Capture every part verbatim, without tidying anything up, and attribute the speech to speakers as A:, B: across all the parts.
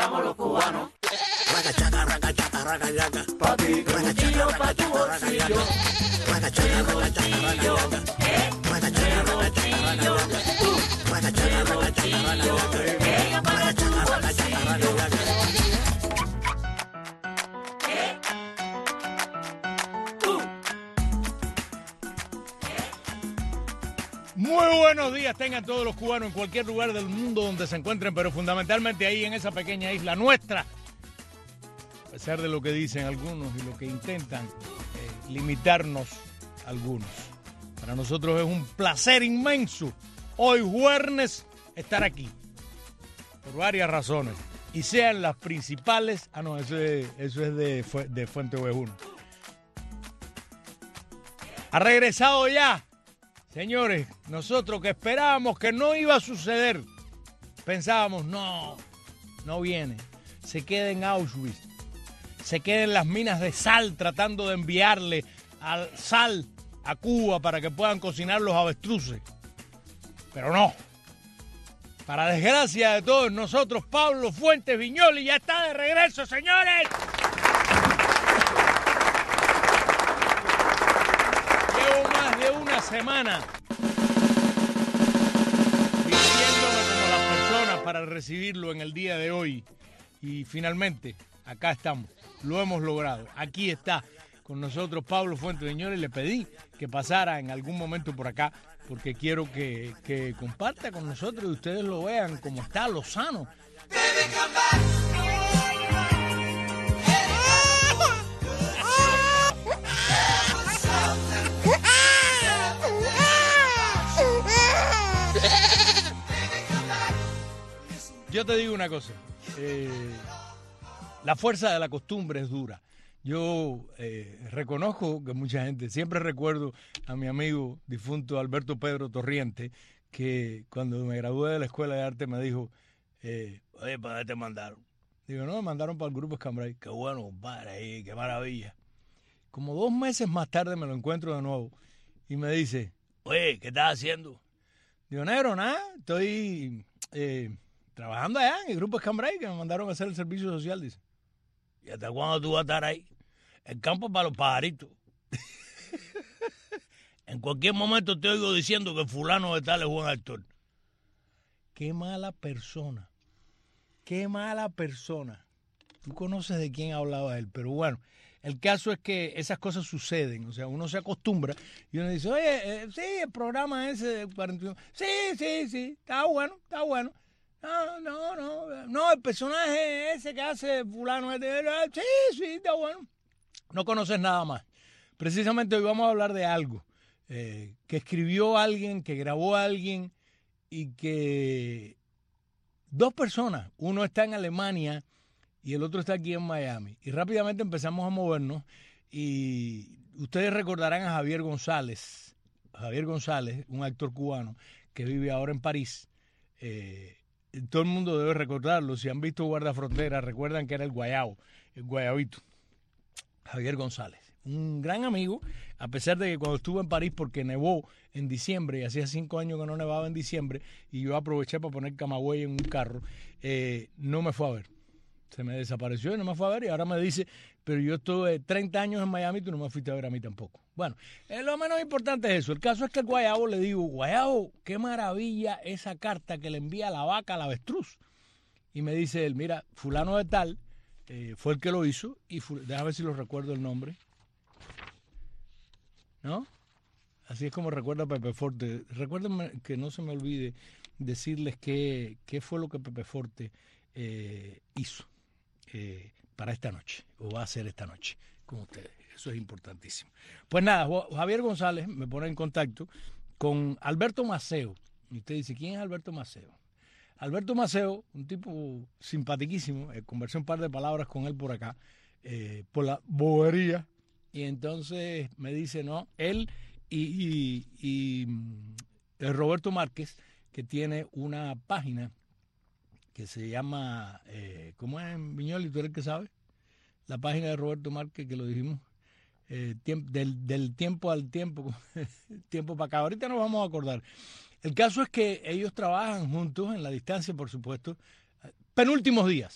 A: estamos los cubanos.
B: Ragachaca, ragachaca, ragachaca.
A: Pa' ti, bolsillo, pa' tu bolsillo.
B: Ragachaca, ragachaca, ragachaca. Ragachaca, ragachaca, ragachaca. Ragachaca, ragachaca, ragachaca. Ragachaca, ragachaca, ragachaca.
C: Muy buenos días tengan todos los cubanos en cualquier lugar del mundo donde se encuentren, pero fundamentalmente ahí en esa pequeña isla nuestra. A pesar de lo que dicen algunos y lo que intentan eh, limitarnos algunos. Para nosotros es un placer inmenso hoy jueves estar aquí. Por varias razones. Y sean las principales. Ah, no, eso es, eso es de, de Fuente Ovejuno. Ha regresado ya. Señores, nosotros que esperábamos que no iba a suceder, pensábamos, no, no viene, se queda en Auschwitz, se queda en las minas de sal tratando de enviarle al sal a Cuba para que puedan cocinar los avestruces. Pero no, para desgracia de todos nosotros, Pablo Fuentes Viñoly ya está de regreso, señores. De una semana vistiéndome como las personas para recibirlo en el día de hoy y finalmente acá estamos, lo hemos logrado. Aquí está con nosotros Pablo Fuentes Viñoly. Le pedí que pasara en algún momento por acá porque quiero que, que comparta con nosotros y ustedes lo vean como está Lozano. Yo te digo una cosa, eh, la fuerza de la costumbre es dura. Yo eh, reconozco que mucha gente, siempre recuerdo a mi amigo difunto Alberto Pedro Torriente, que cuando me gradué de la Escuela de Arte me dijo, eh, oye, ¿para dónde te mandaron? Digo, no, me mandaron para el Grupo Escambray. Qué bueno, compadre, ahí, qué maravilla. Como dos meses más tarde me lo encuentro de nuevo y me dice, oye, ¿qué estás haciendo? Digo, negro, nada, estoy... Eh, trabajando allá en el Grupo Escambray, que me mandaron a hacer el servicio social, dice. ¿Y hasta cuándo tú vas a estar ahí? El campo es para los pajaritos. En cualquier momento te oigo diciendo que fulano de tal es buen actor. Qué mala persona. Qué mala persona. Tú conoces de quién hablaba él, pero bueno, el caso es que esas cosas suceden. O sea, uno se acostumbra y uno dice, oye, eh, sí, el programa ese de cuarenta y uno. Sí, sí, sí, está bueno, está bueno. No, no, no, no, el personaje ese que hace fulano, sí, sí, está bueno. No conoces nada más. Precisamente hoy vamos a hablar de algo eh, que escribió alguien, que grabó alguien y que dos personas, uno está en Alemania y el otro está aquí en Miami. Y rápidamente empezamos a movernos y ustedes recordarán a Javier González, Javier González, un actor cubano que vive ahora en París. Eh, Todo el mundo debe recordarlo. Si han visto Guardafronteras, recuerdan que era el guayabo, el guayabito. Javier González, un gran amigo, a pesar de que cuando estuve en París, porque nevó en diciembre, y hacía cinco años que no nevaba en diciembre, y yo aproveché para poner Camagüey en un carro, eh, no me fue a ver. Se me desapareció y no me fue a ver, y ahora me dice, pero yo estuve treinta años en Miami y tú no me fuiste a ver a mí tampoco. Bueno, eh, lo menos importante es eso. El caso es que el guayabo le digo, guayabo, qué maravilla esa carta que le envía la vaca al avestruz. Y me dice él, mira, fulano de tal eh, fue el que lo hizo, y ful- déjame ver si lo recuerdo el nombre. ¿No? Así es como recuerda Pepe Forte. Recuérdenme que no se me olvide decirles qué, qué fue lo que Pepe Forte eh, hizo. Eh, para esta noche, o va a ser esta noche con ustedes. Eso es importantísimo. Pues nada, Javier González me pone en contacto con Alberto Maceo. Y usted dice, ¿quién es Alberto Maceo? Alberto Maceo, un tipo simpatiquísimo, eh, conversé un par de palabras con él por acá, eh, por la bobería, y entonces me dice, no, él y, y, y eh, Roberto Márquez, que tiene una página que se llama, eh, ¿cómo es, Viñoly? ¿Tú eres el que sabe? La página de Roberto Márquez, que lo dijimos, eh, tiemp- del, del tiempo al tiempo, tiempo para acá. Ahorita nos vamos a acordar. El caso es que ellos trabajan juntos en la distancia, por supuesto, penúltimos días.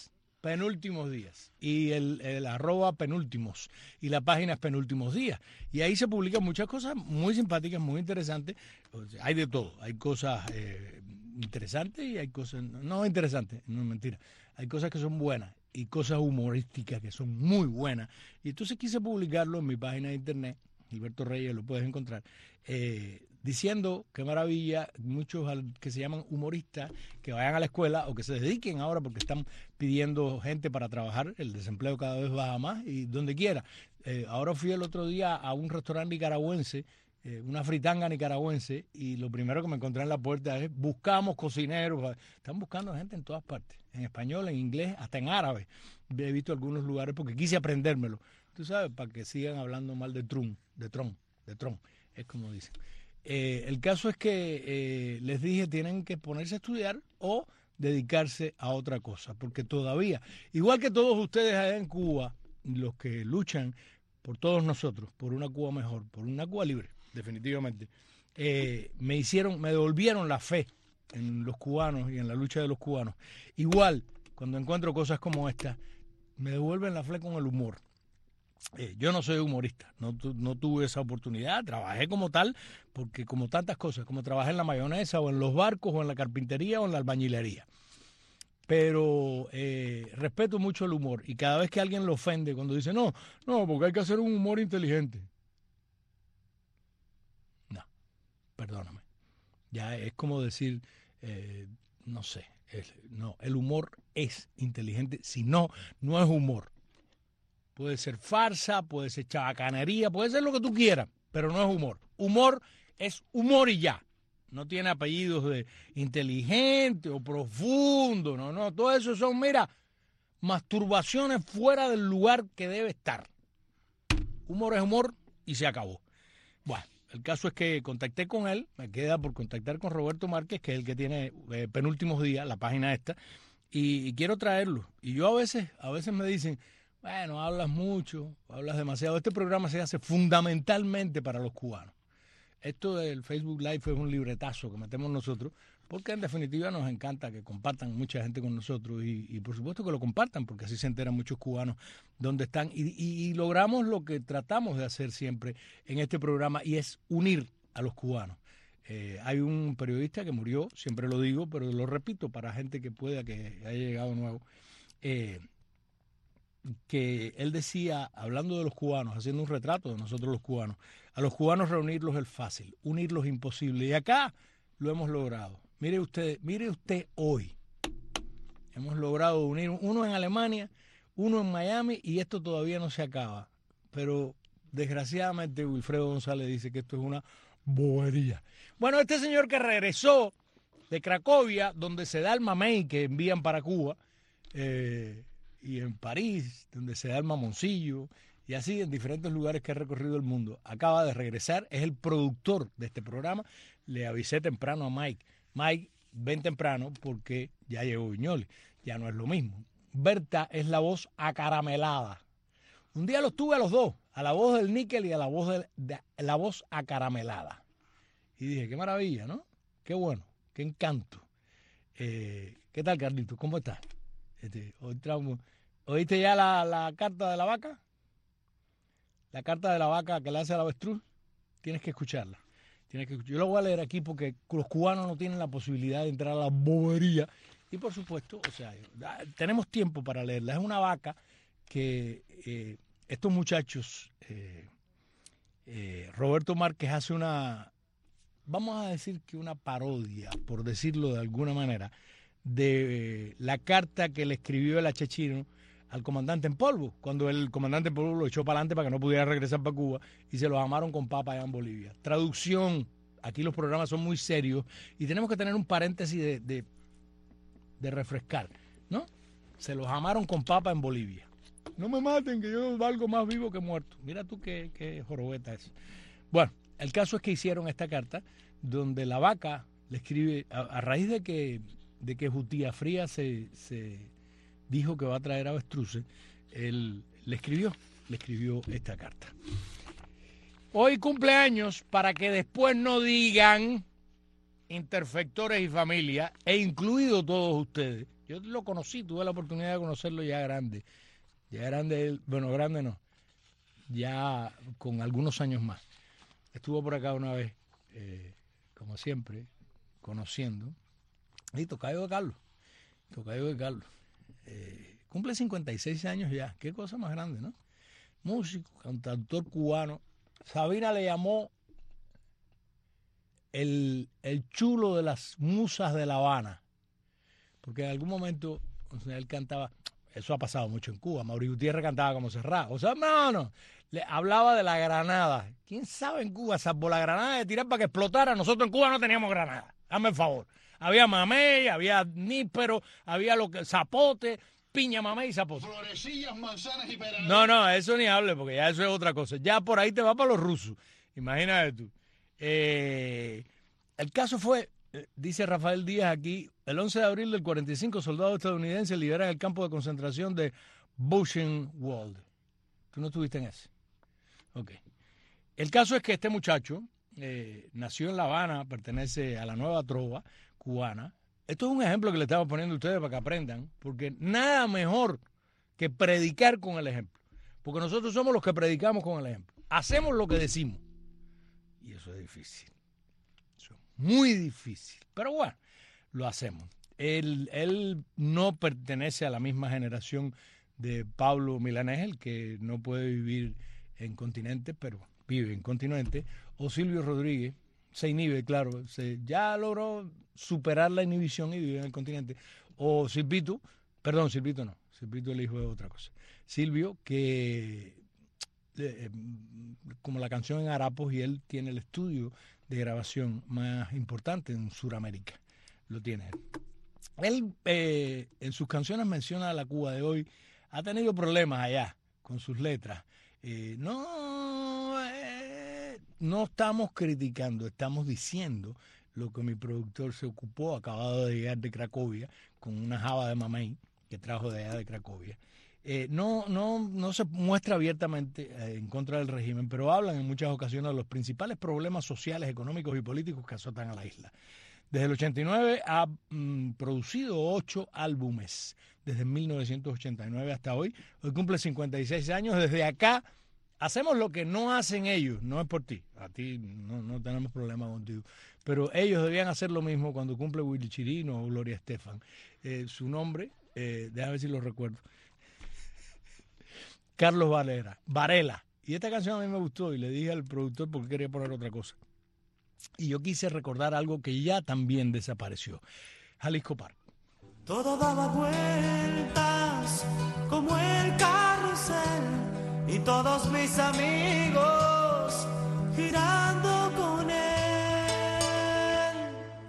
C: Penúltimos Días. Y el, el arroba penúltimos. Y la página es Penúltimos Días. Y ahí se publican muchas cosas muy simpáticas, muy interesantes. O sea, hay de todo. Hay cosas eh, interesantes y hay cosas... No interesantes, no es mentira. Hay cosas que son buenas y cosas humorísticas que son muy buenas. Y entonces quise publicarlo en mi página de internet, Gilberto Reyes, lo puedes encontrar, eh, diciendo qué maravilla, muchos que se llaman humoristas, que vayan a la escuela o que se dediquen ahora porque están pidiendo gente para trabajar, el desempleo cada vez baja más y donde quiera. Eh, ahora fui el otro día a un restaurante nicaragüense, eh, una fritanga nicaragüense, y lo primero que me encontré en la puerta es, buscamos cocineros, están buscando gente en todas partes, en español, en inglés, hasta en árabe. He visto algunos lugares porque quise aprendérmelo, tú sabes, para que sigan hablando mal de Trump, de Trump, de Trump, es como dicen. Eh, el caso es que eh, les dije, tienen que ponerse a estudiar o dedicarse a otra cosa, porque todavía, igual que todos ustedes allá en Cuba, los que luchan por todos nosotros, por una Cuba mejor, por una Cuba libre, definitivamente, eh, me hicieron, me devolvieron la fe en los cubanos y en la lucha de los cubanos. Igual, cuando encuentro cosas como esta, me devuelven la fe con el humor. Eh, yo no soy humorista, no, tu, no tuve esa oportunidad, trabajé como tal, porque como tantas cosas, como trabajé en la mayonesa o en los barcos o en la carpintería o en la albañilería. Pero eh, respeto mucho el humor y cada vez que alguien lo ofende cuando dice, no, no, porque hay que hacer un humor inteligente. No, perdóname. Ya es como decir, eh, no sé, el, no, el humor es inteligente, si no, no es humor. Puede ser farsa, puede ser chabacanería, puede ser lo que tú quieras, pero no es humor. Humor es humor y ya. No tiene apellidos de inteligente o profundo, no, no. Todo eso son, mira, masturbaciones fuera del lugar que debe estar. Humor es humor y se acabó. Bueno, el caso es que contacté con él, me queda por contactar con Roberto Márquez, que es el que tiene eh, Penúltimos Días, la página esta, y, y quiero traerlo. Y yo a veces, a veces me dicen, bueno, hablas mucho, hablas demasiado. Este programa se hace fundamentalmente para los cubanos. Esto del Facebook Live es un libretazo que metemos nosotros, porque en definitiva nos encanta que compartan mucha gente con nosotros y, y por supuesto que lo compartan, porque así se enteran muchos cubanos dónde están. Y, y, y logramos lo que tratamos de hacer siempre en este programa, y es unir a los cubanos. Eh, hay un periodista que murió, siempre lo digo, pero lo repito para gente que pueda, que haya llegado nuevo, eh, que él decía, hablando de los cubanos, haciendo un retrato de nosotros los cubanos, a los cubanos reunirlos es fácil, unirlos es imposible. Y acá lo hemos logrado. Mire usted, mire usted hoy. Hemos logrado unir uno en Alemania, uno en Miami, y esto todavía no se acaba. Pero desgraciadamente Wilfredo González dice que esto es una bobería. Bueno, este señor que regresó de Cracovia, donde se da el mamey que envían para Cuba, eh, y en París, donde se da el mamoncillo, y así en diferentes lugares que ha recorrido el mundo. Acaba de regresar, es el productor de este programa. Le avisé temprano a Mike, Mike, ven temprano porque ya llegó Viñoles, ya no es lo mismo. Berta es la voz acaramelada. Un día los tuve a los dos, a la voz del níquel y a la voz, de, de, la voz acaramelada. Y dije, qué maravilla, ¿no? Qué bueno, qué encanto. Eh, ¿Qué tal, Carlitos? ¿Cómo estás? Este, hoy tramo, ¿Oíste ya la, la carta de la vaca? La carta de la vaca que le hace al avestruz. Tienes que escucharla. Tienes que, yo lo voy a leer aquí porque los cubanos no tienen la posibilidad de entrar a la bobería. Y por supuesto, o sea, tenemos tiempo para leerla. Es una vaca que eh, estos muchachos, eh, eh, Roberto Márquez hace una, vamos a decir que una parodia, por decirlo de alguna manera, de eh, la carta que le escribió el Achechino al comandante en polvo, cuando el comandante en polvo lo echó para adelante para que no pudiera regresar para Cuba y se los amaron con papa allá en Bolivia. Traducción, aquí los programas son muy serios y tenemos que tener un paréntesis de, de, de refrescar, ¿no? Se los amaron con papa en Bolivia. No me maten, que yo valgo más vivo que muerto. Mira tú qué, qué jorobeta es. Bueno, el caso es que hicieron esta carta donde la vaca le escribe, a, a raíz de que, de que Jutía Fría se... se dijo que va a traer avestruces, él le escribió, le escribió esta carta. Hoy cumpleaños, para que después no digan interfectores y familia, e incluido todos ustedes. Yo Yo lo conocí, tuve la oportunidad de conocerlo ya grande. Ya grande, él, bueno, grande no, ya con algunos años más. Estuvo por acá una vez, eh, como siempre, conociendo. Y Tocayo de Carlos, Tocayo de Carlos. Eh, cumple cincuenta y seis años ya, qué cosa más grande, ¿no? Músico, cantautor cubano. Sabina le llamó el, el chulo de las musas de La Habana, porque en algún momento, o sea, él cantaba, eso ha pasado mucho en Cuba, Mauri Gutiérrez cantaba como Serrat, o sea, no, no, le hablaba de la granada. ¿Quién sabe en Cuba, salvo la granada de tirar para que explotara? Nosotros en Cuba no teníamos granada, hazme el favor. Había mamey, había níspero, había lo que, zapote, piña, mamey y zapote.
D: Florecillas, manzanas y peranas.
C: No, no, eso ni hable, porque ya eso es otra cosa. Ya por ahí te va para los rusos. Imagínate tú. Eh, el caso fue, eh, dice Rafael Díaz aquí, el once de abril del cuarenta y cinco, soldados estadounidenses liberan el campo de concentración de Buchenwald. ¿Tú no estuviste en ese? Ok. El caso es que este muchacho eh, nació en La Habana, pertenece a la nueva trova cubana. Esto es un ejemplo que le estamos poniendo a ustedes para que aprendan, porque nada mejor que predicar con el ejemplo. Porque nosotros somos los que predicamos con el ejemplo. Hacemos lo que decimos. Y eso es difícil. Eso es muy difícil. Pero bueno, lo hacemos. Él, él no pertenece a la misma generación de Pablo Milanés, el que no puede vivir en continente, pero vive en continente, o Silvio Rodríguez, se inhibe, claro, se, ya logró superar la inhibición y vive en el continente, o Silvito, perdón, Silvito no, Silvito el hijo de otra cosa, Silvio, que eh, como la canción en harapos, y él tiene el estudio de grabación más importante en Sudamérica, lo tiene él. Él eh, en sus canciones menciona a la Cuba de hoy, ha tenido problemas allá con sus letras. Eh, no, eh, no estamos criticando, estamos diciendo lo que mi productor se ocupó, acabado de llegar de Cracovia, con una java de mamey que trajo de allá de Cracovia. Eh, no, no, no se muestra abiertamente eh, en contra del régimen, pero hablan en muchas ocasiones de los principales problemas sociales, económicos y políticos que azotan a la isla. Desde el ochenta y nueve ha mm, producido ocho álbumes, desde mil novecientos ochenta y nueve hasta hoy. Hoy cumple cincuenta y seis años. Desde acá hacemos lo que no hacen ellos, no es por ti, a ti no, no tenemos problema contigo, pero ellos debían hacer lo mismo cuando cumple Willy Chirino o Gloria Estefan. Eh, su nombre, eh, déjame ver si lo recuerdo, Carlos Varela, Varela. Y esta canción a mí me gustó y le dije al productor porque quería poner otra cosa. Y yo quise recordar algo que ya también desapareció. Jalisco Park.
A: Todo daba vueltas como el carrusel y todos mis amigos girando con él.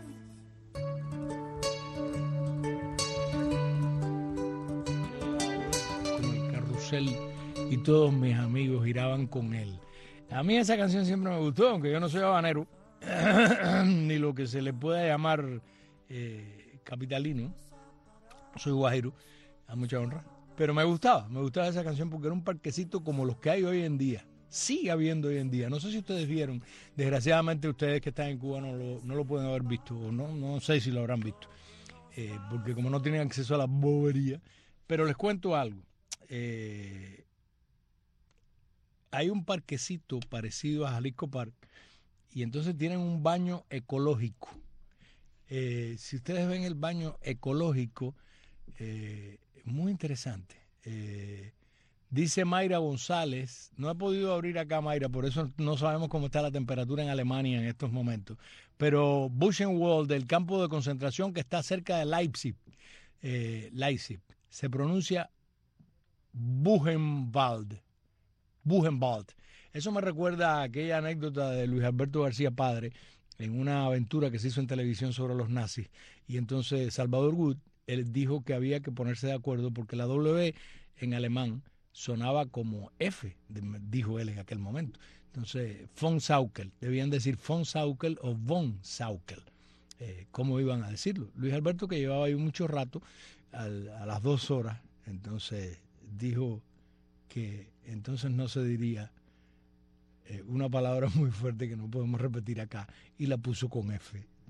C: Como el carrusel y todos mis amigos giraban con él. A mí esa canción siempre me gustó, aunque yo no soy habanero, ni lo que se le pueda llamar eh, capitalino. Soy guajiro, a mucha honra. Pero me gustaba, me gustaba esa canción porque era un parquecito como los que hay hoy en día. Sigue habiendo hoy en día. No sé si ustedes vieron, desgraciadamente ustedes que están en Cuba no lo, no lo pueden haber visto, o no, no sé si lo habrán visto, eh, porque como no tienen acceso a la bobería. Pero les cuento algo. Eh, hay un parquecito parecido a Jalisco Park, y entonces tienen un baño ecológico. Eh, si ustedes ven el baño ecológico, eh, muy interesante. Eh, dice Mayra González, no he podido abrir acá, Mayra, por eso no sabemos cómo está la temperatura en Alemania en estos momentos, pero Buchenwald, del campo de concentración que está cerca de Leipzig, eh, Leipzig, se pronuncia Buchenwald. Buchenwald. Eso me recuerda a aquella anécdota de Luis Alberto García Padre en una aventura que se hizo en televisión sobre los nazis. Y entonces Salvador Good, él dijo que había que ponerse de acuerdo porque la W en alemán sonaba como F, dijo él en aquel momento. Entonces, von Saukel, debían decir von Saukel o von Saukel. Eh, ¿Cómo iban a decirlo? Luis Alberto, que llevaba ahí mucho rato, al, a las dos horas, entonces dijo que entonces no se diría eh, una palabra muy fuerte que no podemos repetir acá, y la puso con F.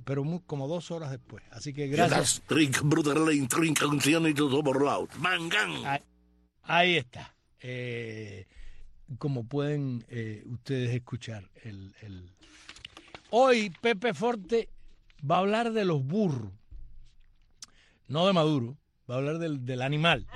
C: pero muy, como dos horas después. Así que gracias.
B: Trink, Bruderlein, Trink, Anciano y todo por lado. Mangan.
C: Ahí, ahí está. Eh, como pueden eh, ustedes escuchar. El, el... Hoy Pepe Forte va a hablar de los burros. No de Maduro. Va a hablar del, del animal.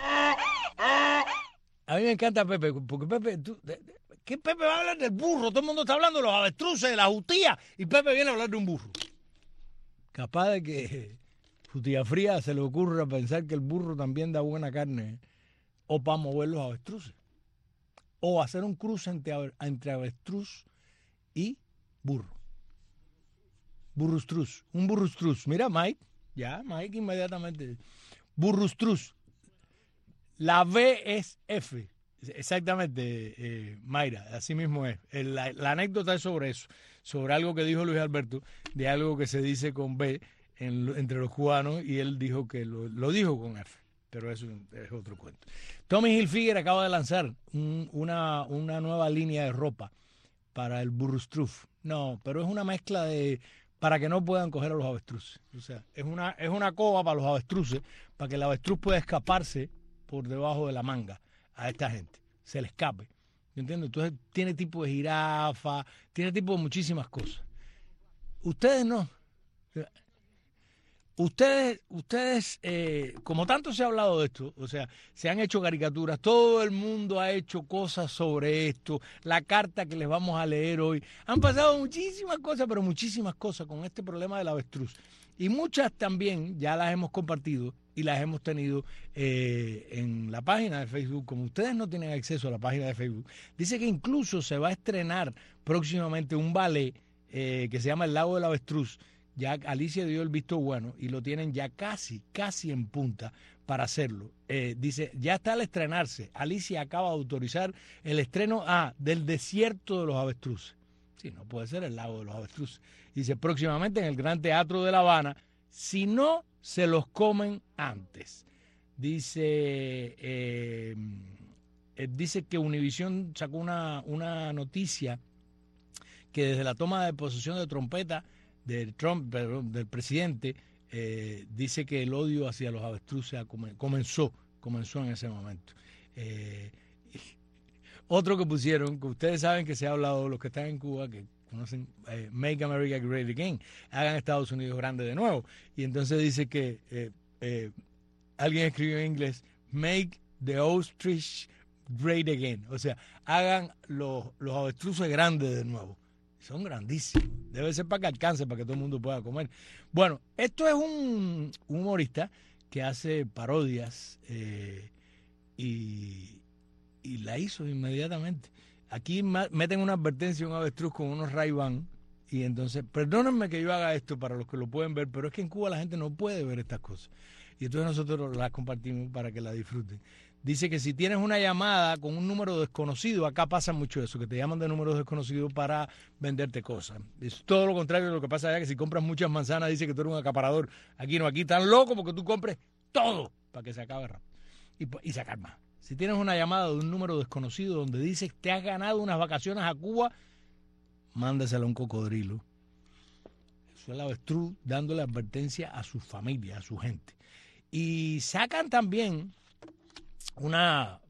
C: A mí me encanta Pepe, porque Pepe, tú, de, de, ¿qué Pepe va a hablar del burro? Todo el mundo está hablando de los avestruces, de la jutía, y Pepe viene a hablar de un burro. Capaz de que Jutía Fría se le ocurra pensar que el burro también da buena carne, o para mover los avestruces, o hacer un cruce entre, entre avestruz y burro. Burrustruz, un burrustruz. Mira, Mike, ya, Mike inmediatamente. Burrustruz. La B es F. Exactamente, eh, Mayra, así mismo es. La, la anécdota es sobre eso, sobre algo que dijo Luis Alberto, de algo que se dice con B en, entre los cubanos, y él dijo que lo, lo dijo con F, pero eso es otro cuento. Tommy Hilfiger acaba de lanzar un, una, una nueva línea de ropa para el burrustruf. No, pero es una mezcla de... para que no puedan coger a los avestruces. O sea, es una, es una coba para los avestruces, para que el avestruz pueda escaparse por debajo de la manga a esta gente, se le escape, ¿entiendes? Entonces tiene tipo de jirafa, tiene tipo de muchísimas cosas. Ustedes no. Ustedes, ustedes eh, como tanto se ha hablado de esto, o sea, se han hecho caricaturas, todo el mundo ha hecho cosas sobre esto, la carta que les vamos a leer hoy, han pasado muchísimas cosas, pero muchísimas cosas con este problema del avestruz. Y muchas también ya las hemos compartido y las hemos tenido eh, en la página de Facebook. Como ustedes no tienen acceso a la página de Facebook, dice que incluso se va a estrenar próximamente un ballet eh, que se llama El Lago del Avestruz. Ya Alicia dio el visto bueno y lo tienen ya casi, casi en punta para hacerlo. Eh, dice, ya está al estrenarse. Alicia acaba de autorizar el estreno ah, del desierto de los avestruces. Sí, no puede ser el lago de los avestruces. Dice, próximamente en el Gran Teatro de La Habana, si no se los comen antes. Dice, eh, eh, dice que Univision sacó una, una noticia que desde la toma de posesión de trompeta del Trump, perdón, del presidente, eh, dice que el odio hacia los avestruces comenzó, comenzó en ese momento. Eh, otro que pusieron, que ustedes saben que se ha hablado, los que están en Cuba, que conocen eh, Make America Great Again, hagan Estados Unidos grande de nuevo. Y entonces dice que eh, eh, alguien escribió en inglés, Make the Ostrich Great Again. O sea, hagan los, los avestruces grandes de nuevo. Son grandísimos. Debe ser para que alcance, para que todo el mundo pueda comer. Bueno, esto es un, un humorista que hace parodias eh, y, y la hizo inmediatamente. Aquí meten una advertencia a un avestruz con unos Ray-Ban y entonces, perdónenme que yo haga esto para los que lo pueden ver, pero es que en Cuba la gente no puede ver estas cosas. Y entonces nosotros las compartimos para que la disfruten. Dice que si tienes una llamada con un número desconocido, acá pasa mucho eso, que te llaman de números desconocidos para venderte cosas. Es todo lo contrario de lo que pasa allá, que si compras muchas manzanas dice que tú eres un acaparador. Aquí no, aquí tan loco porque tú compres todo para que se acabe rápido y, y sacar más. Si tienes una llamada de un número desconocido donde dice que te has ganado unas vacaciones a Cuba, mándasela a un cocodrilo. Eso es el avestruz dándole advertencia a su familia, a su gente. Y sacan también una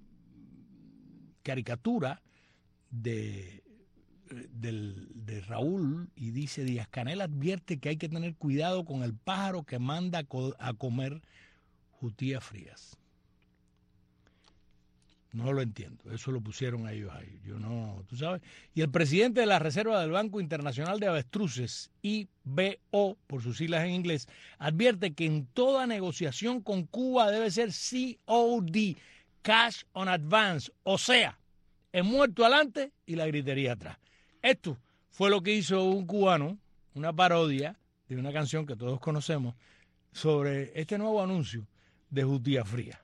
C: caricatura de, de, de Raúl y dice, Díaz Canel advierte que hay que tener cuidado con el pájaro que manda a, co a comer jutías frías. No lo entiendo, eso lo pusieron ellos ahí, yo no, tú sabes. Y el presidente de la Reserva del Banco Internacional de Avestruces, I B O, por sus siglas en inglés, advierte que en toda negociación con Cuba debe ser C O D, Cash on Advance, o sea, el muerto adelante y la gritería atrás. Esto fue lo que hizo un cubano, una parodia de una canción que todos conocemos, sobre este nuevo anuncio de jutía fría.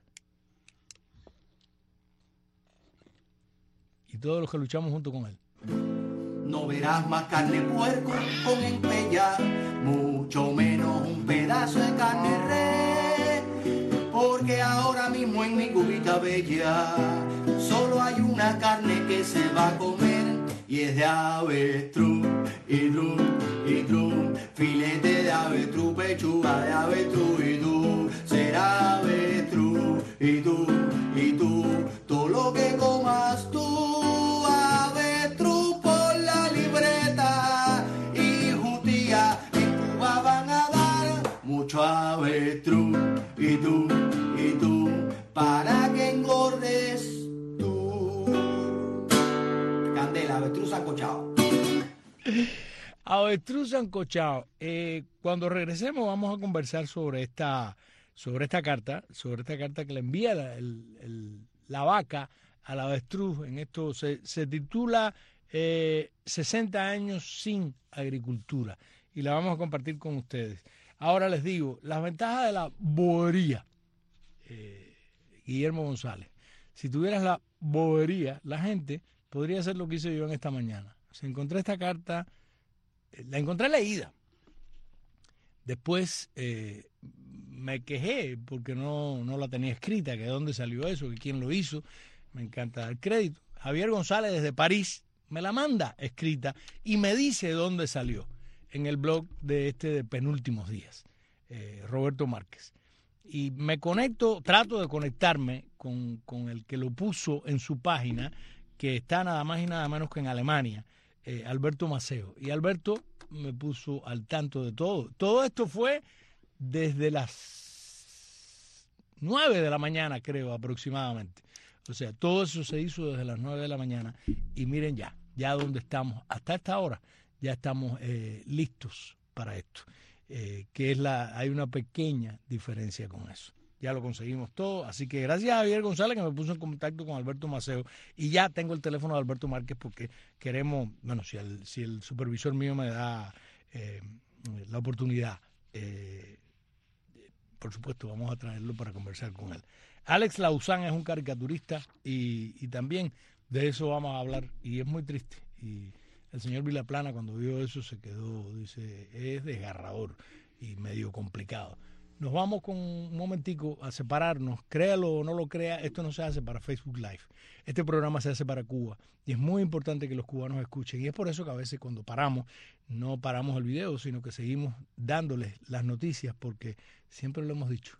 C: Y todos los que luchamos junto con él.
A: No verás más carne puerco con empellar, mucho menos un pedazo de carne res, porque ahora mismo en mi cubita bella solo hay una carne que se va a comer y es de avestruz y drum y drum. filete de avestruz, pechuga de avestruz y tú serás avestruz y tú, y tú, todo lo que comas tú, avestruz por la libreta y jutía, en Cuba van a dar mucho avestruz y tú, y tú, para que engordes tú. Candela, avestruz sancochado.
C: Avestruz sancochado. Eh, cuando regresemos vamos a conversar sobre esta, sobre esta carta, sobre esta carta que le envía la, el, el, la vaca al avestruz. En esto se, se titula eh, sesenta años sin agricultura y la vamos a compartir con ustedes. Ahora les digo, las ventajas de la bobería. Eh, Guillermo González. Si tuvieras la bobería, la gente podría hacer lo que hice yo en esta mañana. Si encontré esta carta, la encontré leída. Después eh, me quejé porque no, no la tenía escrita, que de dónde salió eso, que quién lo hizo. Me encanta dar crédito. Javier González desde París me la manda escrita y me dice dónde salió en el blog de este de Penúltimos Días, eh, Roberto Márquez. Y me conecto, trato de conectarme con, con el que lo puso en su página, que está nada más y nada menos que en Alemania, eh, Alberto Maceo. Y Alberto me puso al tanto de todo. Todo esto fue desde las nueve de la mañana, creo, aproximadamente. O sea, todo eso se hizo desde las nueve de la mañana. Y miren ya, ya donde estamos, hasta esta hora, ya estamos eh, listos para esto. Eh, que es la, hay una pequeña diferencia con eso. Ya lo conseguimos todo, así que gracias a Javier González que me puso en contacto con Alberto Maceo y ya tengo el teléfono de Alberto Márquez porque queremos, bueno, si el, si el supervisor mío me da eh, la oportunidad, eh, por supuesto vamos a traerlo para conversar con él. Alex Lauzán es un caricaturista y, y también de eso vamos a hablar y es muy triste. Y el señor Vilaplana cuando vio eso se quedó, dice, es desgarrador y medio complicado. Nos vamos con un momentico a separarnos, créalo o no lo crea, esto no se hace para Facebook Live, este programa se hace para Cuba y es muy importante que los cubanos escuchen y es por eso que a veces cuando paramos, no paramos el video, sino que seguimos dándoles las noticias porque siempre lo hemos dicho,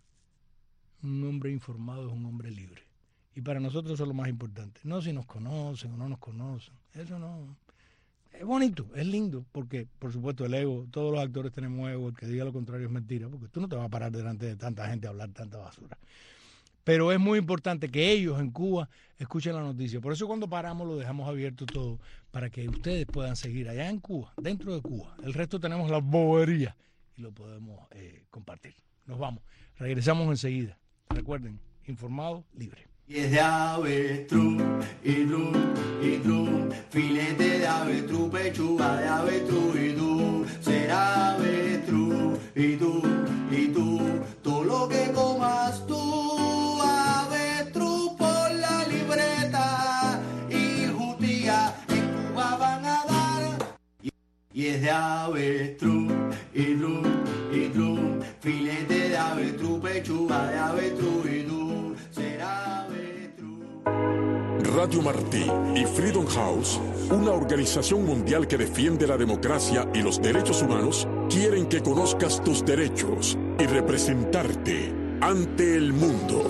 C: un hombre informado es un hombre libre y para nosotros eso es lo más importante, no si nos conocen o no nos conocen, eso no... Es bonito, es lindo, porque por supuesto el ego, todos los actores tenemos ego, el que diga lo contrario es mentira, porque tú no te vas a parar delante de tanta gente a hablar tanta basura. Pero es muy importante que ellos en Cuba escuchen la noticia. Por eso cuando paramos lo dejamos abierto todo, para que ustedes puedan seguir allá en Cuba, dentro de Cuba. El resto tenemos la bobería y lo podemos eh, compartir. Nos vamos, regresamos enseguida. Recuerden, informado, libre.
A: Y es de avestruz, y tú, y tú, filete de avestruz, pechuga de avestruz, y tú, será avestruz, y tú, y tú, todo lo que comas tú, avestruz por la libreta, y jutía, en Cuba van a dar, y, y es de avestruz, y tú, y tú, filete de avestruz, pechuga de avestruz, y tú, será
E: Radio Martí y Freedom House, una organización mundial que defiende la democracia y los derechos humanos, quieren que conozcas tus derechos y representarte ante el mundo.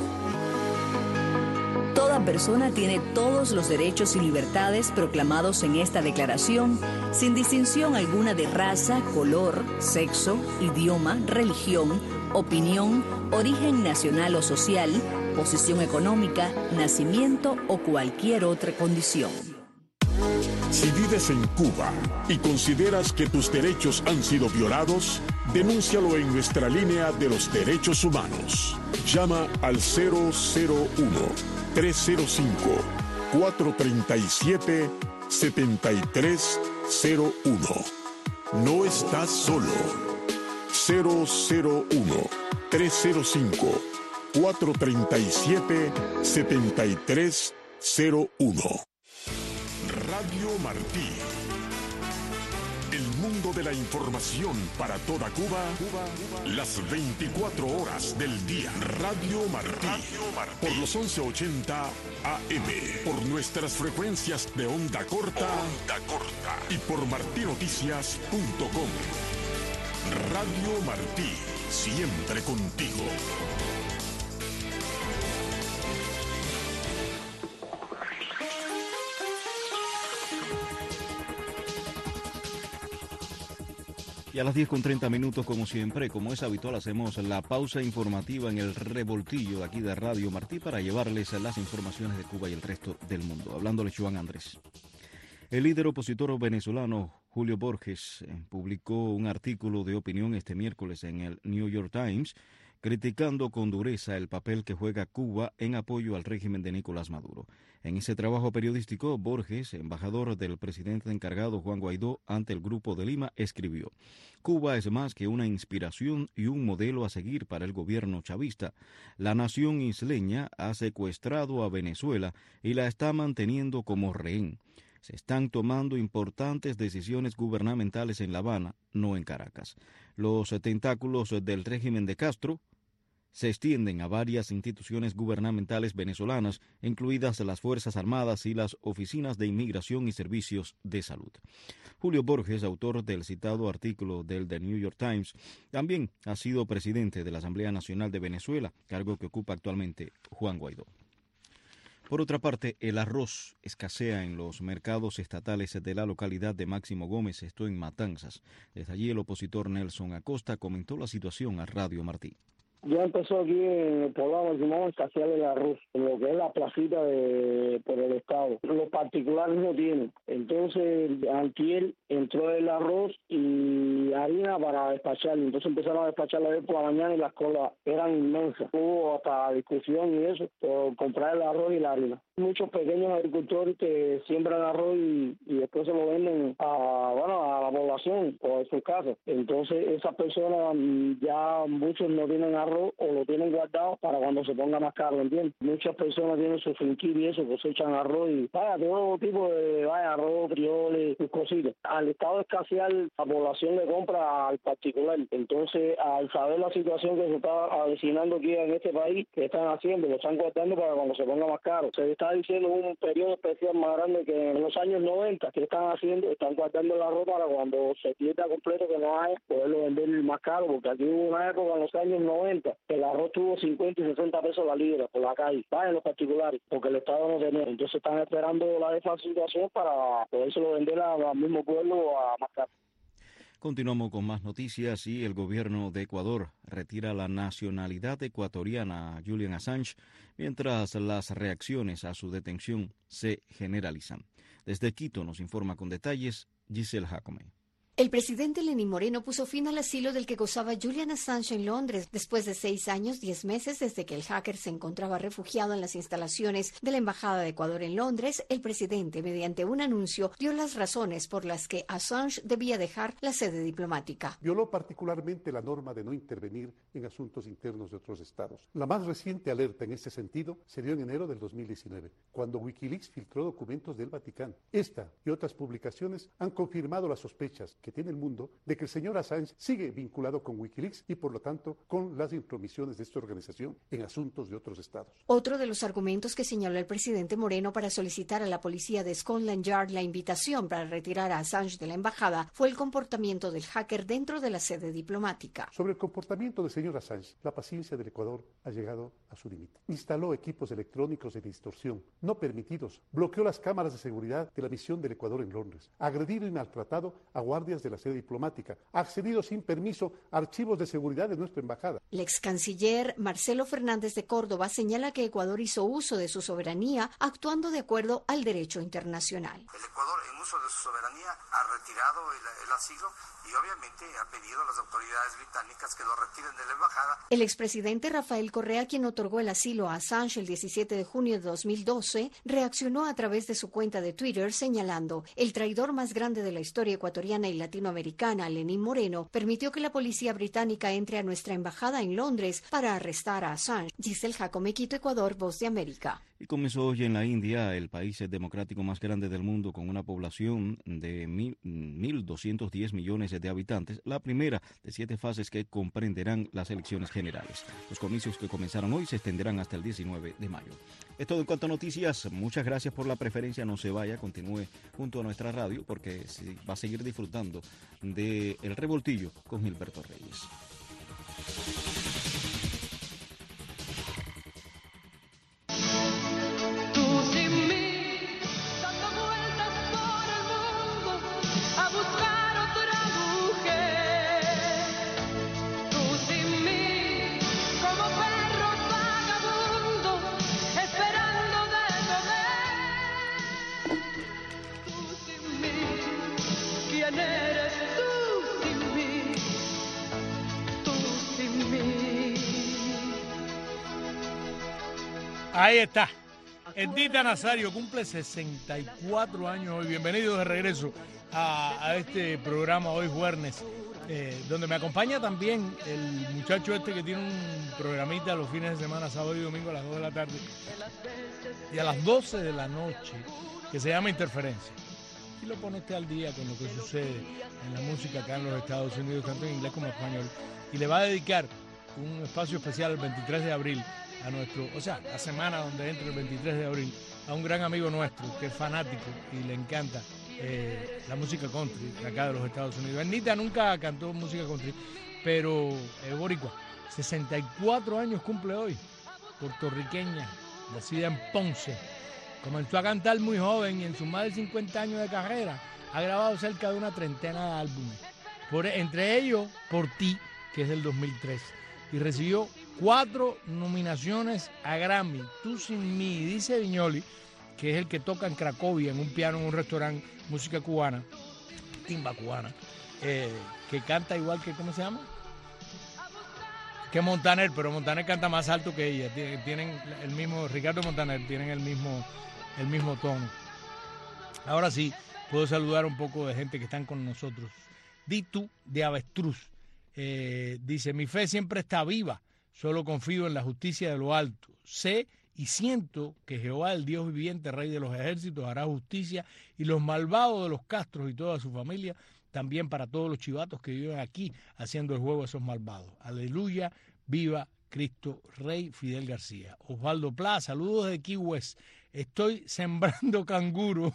F: Toda persona tiene todos los derechos y libertades proclamados en esta declaración, sin distinción alguna de raza, color, sexo, idioma, religión, opinión, origen nacional o social, posición económica, nacimiento o cualquier otra condición.
E: Si vives en Cuba y consideras que tus derechos han sido violados, denúncialo en nuestra línea de los derechos humanos. Llama al cero cero uno, tres cero cinco, cuatro tres siete, siete tres cero uno. No estás solo. cero cero uno, tres cero cinco, cuatro tres siete, siete tres cero uno. Radio Martí. El mundo de la información para toda Cuba, las veinticuatro horas del día. Radio Martí. Radio Martí. Por los once ochenta A M. Por nuestras frecuencias de onda corta. Onda corta. Y por martinoticias punto com. Radio Martí, siempre contigo.
G: Y a las diez con treinta minutos, como siempre, como es habitual, hacemos la pausa informativa en el revoltillo de aquí de Radio Martí para llevarles las informaciones de Cuba y el resto del mundo. Hablándole Juan Andrés. El líder opositor venezolano Julio Borges eh, publicó un artículo de opinión este miércoles en el New York Times, criticando con dureza el papel que juega Cuba en apoyo al régimen de Nicolás Maduro. En ese trabajo periodístico, Borges, embajador del presidente encargado Juan Guaidó ante el Grupo de Lima, escribió: Cuba es más que una inspiración y un modelo a seguir para el gobierno chavista. La nación isleña ha secuestrado a Venezuela y la está manteniendo como rehén. Se están tomando importantes decisiones gubernamentales en La Habana, no en Caracas. Los tentáculos del régimen de Castro se extienden a varias instituciones gubernamentales venezolanas, incluidas las Fuerzas Armadas y las oficinas de inmigración y servicios de salud. Julio Borges, autor del citado artículo del The New York Times, también ha sido presidente de la Asamblea Nacional de Venezuela, cargo que ocupa actualmente Juan Guaidó. Por otra parte, el arroz escasea en los mercados estatales de la localidad de Máximo Gómez, esto en Matanzas. Desde allí el opositor Nelson Acosta comentó la situación a Radio Martí.
H: Ya empezó aquí en el poblado de Simón a escasear el arroz, en lo que es la placita de por el estado. Los particulares no tienen. Entonces, antier entró el arroz y harina para despacharlo. Entonces empezaron a despacharla de por la mañana y las colas eran inmensas. Hubo hasta discusión y eso por comprar el arroz y la harina. Muchos pequeños agricultores que siembran arroz y, y después se lo venden a, bueno, a la población o a sus casas. Entonces, esas personas ya muchos no tienen arroz o lo tienen guardado para cuando se ponga más caro, ¿entiendes? Muchas personas tienen su finquillo y eso, cosechan arroz y vaya, todo tipo de vaya, arroz, frioles, sus cositas. Al estado escasear, la población le compra al particular. Entonces, al saber la situación que se está avecinando aquí en este país, ¿qué están haciendo? Lo están guardando para cuando se ponga más caro. Se está diciendo un periodo especial más grande que en los años noventa, ¿qué están haciendo? Están guardando el arroz para cuando se pierda completo, que no haya, poderlo vender más caro, porque aquí hubo una época en los años noventa el arroz tuvo cincuenta y sesenta pesos la libra por la calle, va en los particulares, porque el Estado no tenía. Entonces están esperando la misma situación para podérselo vender al mismo pueblo a más caro.
G: Continuamos con más noticias y el gobierno de Ecuador retira la nacionalidad ecuatoriana a Julian Assange, mientras las reacciones a su detención se generalizan. Desde Quito nos informa con detalles Giselle Jacome.
I: El presidente Lenín Moreno puso fin al asilo del que gozaba Julian Assange en Londres después de seis años, diez meses desde que el hacker se encontraba refugiado en las instalaciones de la Embajada de Ecuador en Londres. El presidente, mediante un anuncio, dio las razones por las que Assange debía dejar la sede diplomática.
J: Violó particularmente la norma de no intervenir en asuntos internos de otros estados. La más reciente alerta en este sentido se dio en enero del dos mil diecinueve, cuando Wikileaks filtró documentos del Vaticano. Esta y otras publicaciones han confirmado las sospechas que tiene el mundo de que el señor Assange sigue vinculado con Wikileaks y por lo tanto con las intromisiones de esta organización en asuntos de otros estados.
I: Otro de los argumentos que señaló el presidente Moreno para solicitar a la policía de Scotland Yard la invitación para retirar a Assange de la embajada fue el comportamiento del hacker dentro de la sede diplomática.
J: Sobre el comportamiento del señor Assange, la paciencia del Ecuador ha llegado a su límite. Instaló equipos electrónicos de distorsión no permitidos, bloqueó las cámaras de seguridad de la misión del Ecuador en Londres, agredido y maltratado a guardias de la sede diplomática, ha accedido sin permiso a archivos de seguridad de nuestra embajada.
I: El ex canciller Marcelo Fernández de Córdoba señala que Ecuador hizo uso de su soberanía actuando de acuerdo al derecho internacional.
K: El Ecuador, en uso de su soberanía, ha retirado el, el asilo y obviamente ha pedido a las autoridades británicas que lo retiren de la embajada.
I: El expresidente Rafael Correa, quien otorgó el asilo a Assange el diecisiete de junio de dos mil doce, reaccionó a través de su cuenta de Twitter señalando: el traidor más grande de la historia ecuatoriana y latinoamericana, Lenín Moreno, permitió que la policía británica entre a nuestra embajada en Londres para arrestar a Assange. Giselle Jacome, Quito, Ecuador, Voz de América.
G: y comenzó hoy en la India, el país democrático más grande del mundo con una población de mil doscientos diez millones de habitantes, la primera de siete fases que comprenderán las elecciones generales. Los comicios que comenzaron hoy se extenderán hasta el diecinueve de mayo. Es todo en cuanto a noticias. Muchas gracias por la preferencia. No se vaya, continúe junto a nuestra radio porque va a seguir disfrutando de El Revoltillo con Gilberto Reyes.
C: Ahí está. Edita Nazario cumple sesenta y cuatro años hoy. Bienvenidos de regreso a, a este programa hoy jueves, eh, donde me acompaña también el muchacho este que tiene un programita los fines de semana, sábado y domingo a las dos de la tarde y a las doce de la noche, que se llama Interferencia. Y lo pone usted al día con lo que sucede en la música acá en los Estados Unidos, tanto en inglés como en español. Y le va a dedicar un espacio especial el veintitrés de abril a nuestro, o sea, la semana donde entra el veintitrés de abril, a un gran amigo nuestro que es fanático y le encanta eh, la música country de acá de los Estados Unidos. Ernita nunca cantó música country, pero es boricua. sesenta y cuatro años cumple hoy, puertorriqueña, nacida en Ponce. Comenzó a cantar muy joven y en sus más de cincuenta años de carrera ha grabado cerca de una treintena de álbumes. Por, entre ellos, Por Ti, que es del dos mil tres, y recibió cuatro nominaciones a Grammy. Tú sin mí, dice Viñoli, que es el que toca en Cracovia, en un piano, en un restaurante, música cubana, timba cubana, eh, que canta igual que, ¿cómo se llama? Que Montaner, pero Montaner canta más alto que ella. Tienen el mismo, Ricardo Montaner, tienen el mismo, el mismo tono. Ahora sí, puedo saludar un poco de gente que están con nosotros. Ditu de Avestruz. Eh, dice, mi fe siempre está viva, solo confío en la justicia de lo alto. Sé y siento que Jehová, el Dios viviente, Rey de los ejércitos, hará justicia y los malvados de los Castros y toda su familia, también para todos los chivatos que viven aquí haciendo el juego a esos malvados. Aleluya, viva Cristo Rey. Fidel García. Osvaldo Pla, saludos de Key West. Estoy sembrando canguro.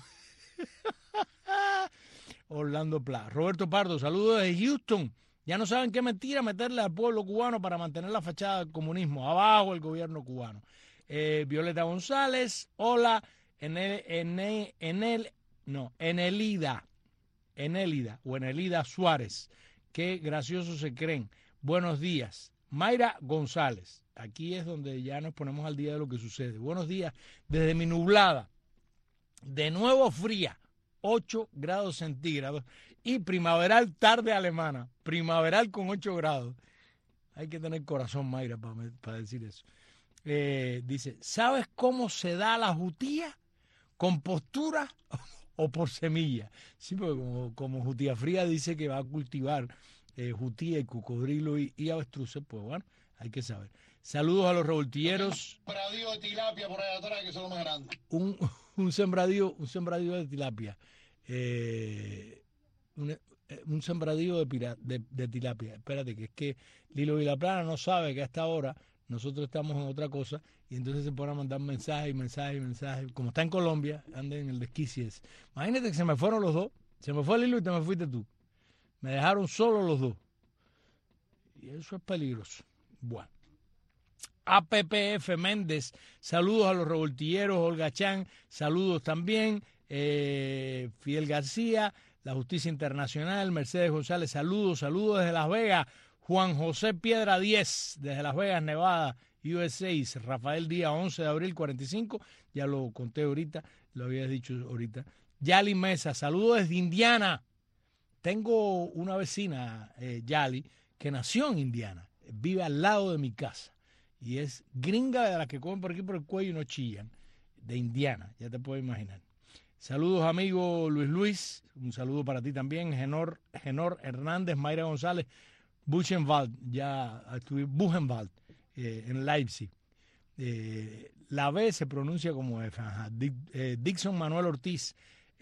C: Orlando Pla. Roberto Pardo, saludos de Houston. Ya no saben qué mentira meterle al pueblo cubano para mantener la fachada del comunismo. Abajo el gobierno cubano. Eh, Violeta González, hola, en el, en el, en el, no, Enelida, Enelida o Enelida Suárez. Qué graciosos se creen. Buenos días. Mayra González, aquí es donde ya nos ponemos al día de lo que sucede. Buenos días, desde mi nublada, de nuevo fría, ocho grados centígrados. Y primaveral tarde alemana, primaveral con ocho grados. Hay que tener corazón, Mayra, para, para decir eso. Eh, dice, ¿sabes cómo se da la jutía? ¿Con postura o por semilla? Sí, porque como, como Jutía Fría dice que va a cultivar eh, jutía y cocodrilo y, y avestruces, pues bueno, hay que saber. Saludos a los revoltilleros.
D: Un sembradío de tilapia por allá atrás, que son los más grandes.
C: Un, un sembradío, un sembradío de tilapia. Eh... Un, un sembradío de, pira, de, de tilapia. Espérate, que es que Lilo Vilaplana no sabe que a esta hora nosotros estamos en otra cosa y entonces se pone a mandar mensajes, mensajes, mensajes. Como está en Colombia, anda en el desquicies. Imagínate que se me fueron los dos. Se me fue Lilo y te me fuiste tú. Me dejaron solo los dos. Y eso es peligroso. Bueno. A P P F Méndez, saludos a los revoltilleros. Olga Chan, saludos también. Eh, Fidel García, la Justicia Internacional, Mercedes González, saludos, saludos desde Las Vegas, Juan José Piedra diez, desde Las Vegas, Nevada, U S A, Rafael Díaz, once de abril, cuarenta y cinco, ya lo conté ahorita, lo habías dicho ahorita. Yali Mesa, saludos desde Indiana. Tengo una vecina, eh, Yali, que nació en Indiana, vive al lado de mi casa, y es gringa de las que comen por aquí por el cuello y no chillan, de Indiana, ya te puedes imaginar. Saludos, amigo Luis Luis. Un saludo para ti también. Genor, Genor Hernández, Mayra González, Buchenwald, ya estuve Buchenwald, eh, en Leipzig. Eh, la B se pronuncia como F. Ajá. Dick, eh, Dixon Manuel Ortiz,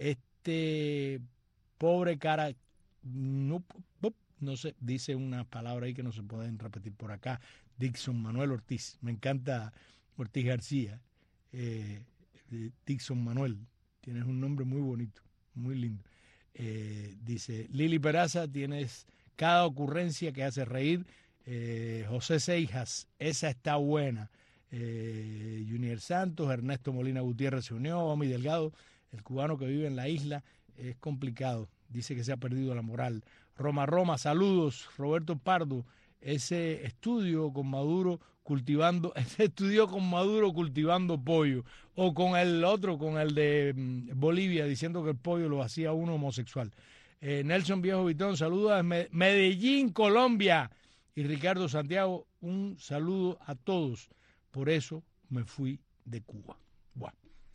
C: este pobre cara, no, no sé, dice una palabra ahí que no se pueden repetir por acá. Dixon Manuel Ortiz, me encanta Ortiz García. Eh, Dixon Manuel, tienes un nombre muy bonito, muy lindo. Eh, dice Lili Peraza, tienes cada ocurrencia que hace reír. Eh, José Seijas, esa está buena. Eh, Junior Santos, Ernesto Molina Gutiérrez se unió. Omi Delgado, el cubano que vive en la isla, es complicado, dice que se ha perdido la moral. Roma Roma, saludos. Roberto Pardo, ese estudio con Maduro cultivando, ese estudió con Maduro cultivando pollo, o con el otro, con el de Bolivia, diciendo que el pollo lo hacía uno homosexual. Eh, Nelson Viejo Vitón, saludos a Medellín, Colombia. Y Ricardo Santiago, un saludo a todos. Por eso me fui de Cuba. Bueno,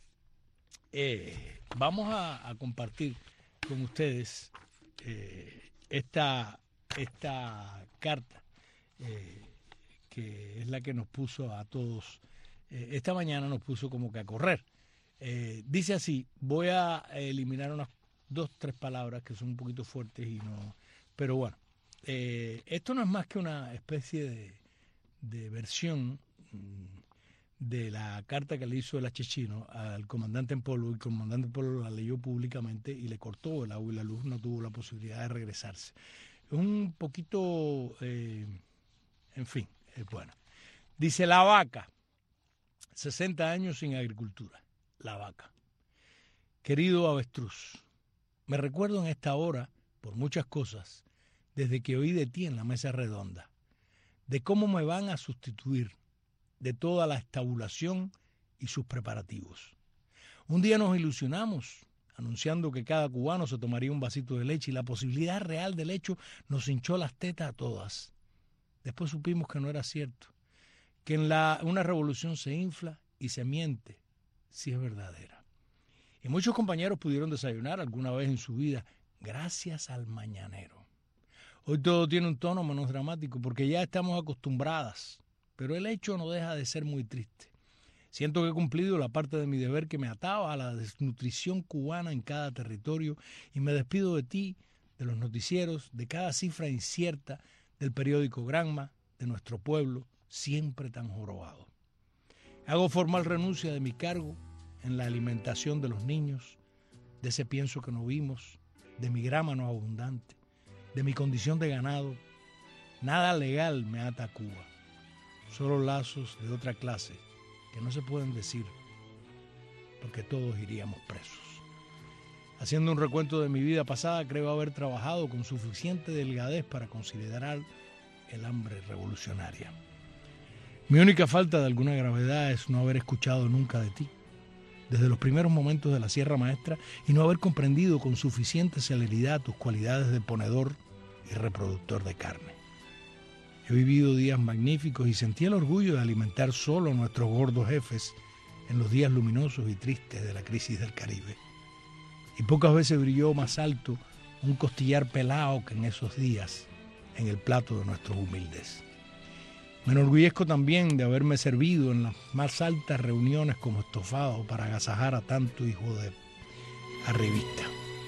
C: eh, vamos a, a compartir con ustedes eh, esta, esta carta eh, que es la que nos puso a todos, eh, esta mañana nos puso como que a correr. Eh, dice así, voy a eliminar unas dos, tres palabras que son un poquito fuertes y no, pero bueno, eh, esto no es más que una especie de, de versión de la carta que le hizo el Achechino al comandante en polvo. El comandante en polvo la leyó públicamente y le cortó el agua y la luz, no tuvo la posibilidad de regresarse. Es un poquito, eh, en fin, es bueno. Dice la vaca, sesenta años sin agricultura, la vaca. Querido avestruz, me recuerdo en esta hora, por muchas cosas, desde que oí de ti en la mesa redonda, de cómo me van a sustituir, de toda la estabulación y sus preparativos. Un día nos ilusionamos, anunciando que cada cubano se tomaría un vasito de leche y la posibilidad real del hecho nos hinchó las tetas a todas. Después supimos que no era cierto, que en la, una revolución se infla y se miente si es verdadera. Y muchos compañeros pudieron desayunar alguna vez en su vida gracias al mañanero. Hoy todo tiene un tono menos dramático porque ya estamos acostumbradas, pero el hecho no deja de ser muy triste. Siento que he cumplido la parte de mi deber que me ataba a la desnutrición cubana en cada territorio y me despido de ti, de los noticieros, de cada cifra incierta del periódico Granma, de nuestro pueblo, siempre tan jorobado. Hago formal renuncia de mi cargo en la alimentación de los niños, de ese pienso que no vimos, de mi grama no abundante, de mi condición de ganado. Nada legal me ata a Cuba. Solo lazos de otra clase que no se pueden decir porque todos iríamos presos. Haciendo un recuento de mi vida pasada, creo haber trabajado con suficiente delgadez para considerar el hambre revolucionaria. Mi única falta de alguna gravedad es no haber escuchado nunca de ti, desde los primeros momentos de la Sierra Maestra, y no haber comprendido con suficiente celeridad tus cualidades de ponedor y reproductor de carne. He vivido días magníficos y sentí el orgullo de alimentar solo a nuestros gordos jefes en los días luminosos y tristes de la crisis del Caribe. Y pocas veces brilló más alto un costillar pelado que en esos días en el plato de nuestros humildes. Me enorgullezco también de haberme servido en las más altas reuniones como estofado para agasajar a tanto hijo de arribista.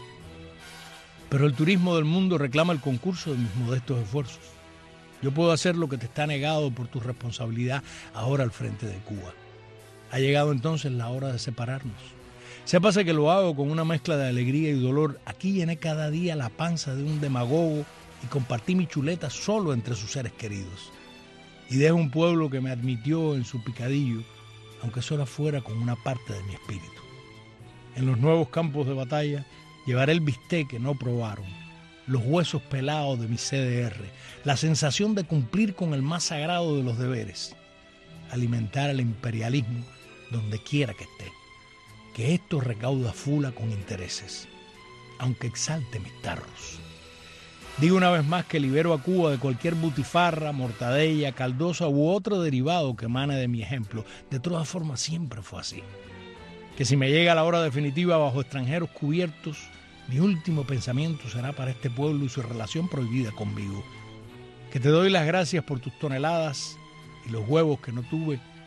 C: Pero el turismo del mundo reclama el concurso de mis modestos esfuerzos. Yo puedo hacer lo que te está negado por tu responsabilidad ahora al frente de Cuba. Ha llegado entonces la hora de separarnos. Sépase que lo hago con una mezcla de alegría y dolor. Aquí llené cada día la panza de un demagogo y compartí mi chuleta solo entre sus seres queridos. Y dejo un pueblo que me admitió en su picadillo, aunque solo fuera con una parte de mi espíritu. En los nuevos campos de batalla llevaré el bistec que no probaron, los huesos pelados de mi C D R, la sensación de cumplir con el más sagrado de los deberes, alimentar al imperialismo donde quiera que esté, que esto recauda fula con intereses, aunque exalte mis tarros. Digo una vez más que libero a Cuba de cualquier butifarra, mortadella, caldosa u otro derivado que emane de mi ejemplo. De todas formas siempre fue así. Que si me llega la hora definitiva bajo extranjeros cubiertos, mi último pensamiento será para este pueblo y su relación prohibida conmigo. Que te doy las gracias por tus toneladas y los huevos que no tuve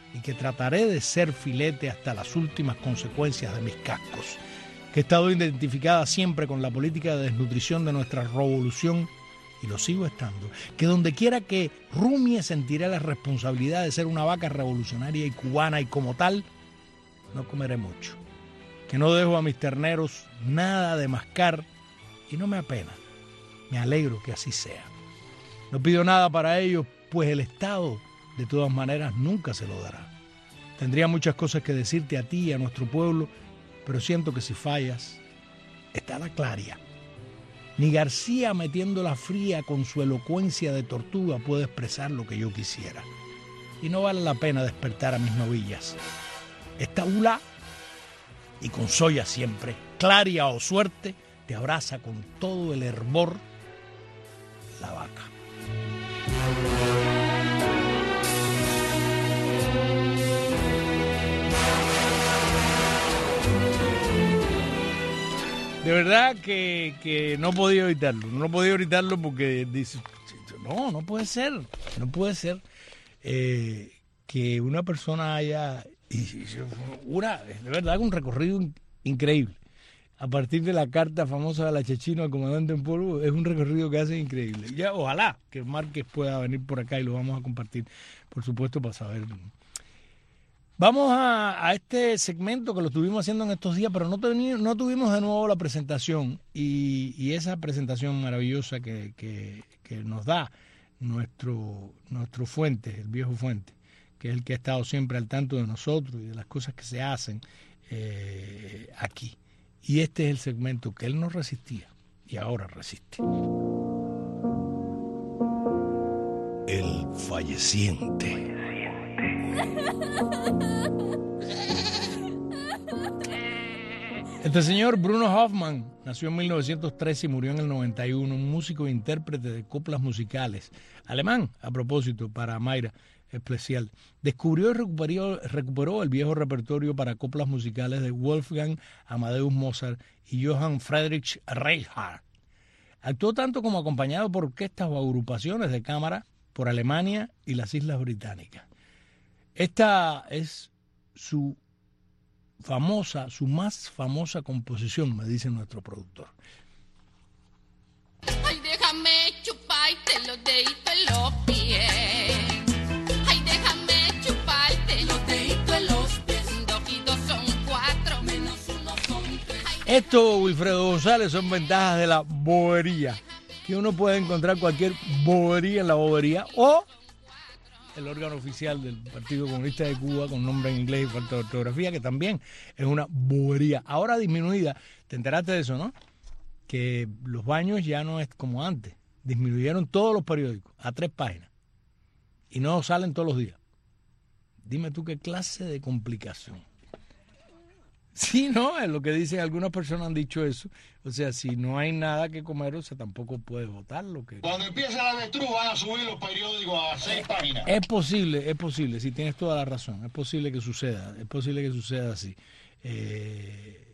C: y que trataré de ser filete hasta las últimas consecuencias de mis cascos, que he estado identificada siempre con la política de desnutrición de nuestra revolución y lo sigo estando, que donde quiera que rumie sentiré la responsabilidad de ser una vaca revolucionaria y cubana y como tal no comeré mucho, que no dejo a mis terneros nada de mascar y no me apena, me alegro que así sea. No pido nada para ellos, pues el Estado de todas maneras nunca se lo dará. Tendría muchas cosas que decirte a ti y a nuestro pueblo, pero siento que si fallas, está la claria. Ni García metiendo la fría con su elocuencia de tortuga puede expresar lo que yo quisiera. Y no vale la pena despertar a mis novillas. Esta ula, y con soya siempre, claria o suerte, te abraza con todo el hervor la vaca. De verdad que, que no podía evitarlo, no podía evitarlo porque dice, no, no puede ser, no puede ser eh, que una persona haya, y, una, de verdad, un recorrido increíble. A partir de la carta famosa de la Chechino al comandante en polvo, es un recorrido que hace increíble. Ya, ojalá que Márquez pueda venir por acá y lo vamos a compartir, por supuesto, para saber. Vamos a, a este segmento que lo estuvimos haciendo en estos días, pero no, teni, no tuvimos de nuevo la presentación y, y esa presentación maravillosa que, que, que nos da nuestro, nuestro Fuente, el viejo Fuente, que es el que ha estado siempre al tanto de nosotros y de las cosas que se hacen eh, aquí. Y este es el segmento que él no resistía y ahora resiste.
B: El falleciente.
C: Este señor Bruno Hoffman nació en mil novecientos trece y murió en el noventa y uno, un músico e intérprete de coplas musicales, alemán, a propósito, para Mayra especial. Descubrió y recuperó, recuperó el viejo repertorio para coplas musicales de Wolfgang Amadeus Mozart y Johann Friedrich Reichardt. Actuó tanto como acompañado por orquestas o agrupaciones de cámara por Alemania y las Islas Británicas. Esta es su famosa, su más famosa composición, me dice nuestro productor.
L: Ay, déjame chuparte los deditos en los pies. Ay, déjame chuparte los deditos en los pies. Dos y dos son cuatro, menos uno son tres.
C: Esto, Wilfredo González, son ventajas de la bobería. Que uno puede encontrar cualquier bobería en la bobería o el órgano oficial del Partido Comunista de Cuba con nombre en inglés y falta de ortografía, que también es una bobería. Ahora disminuida, te enteraste de eso, ¿no? Que los baños ya no es como antes. Disminuyeron todos los periódicos a tres páginas y no salen todos los días. Dime tú qué clase de complicación. Sí, no, es lo que dicen algunas personas, han dicho eso. O sea, si no hay nada que comer, o sea, tampoco puedes votarlo. Que...
D: Cuando empiece la avestruz van a subir los periódicos a seis páginas.
C: Es posible, es posible, si tienes toda la razón. Es posible que suceda, es posible que suceda así. Eh,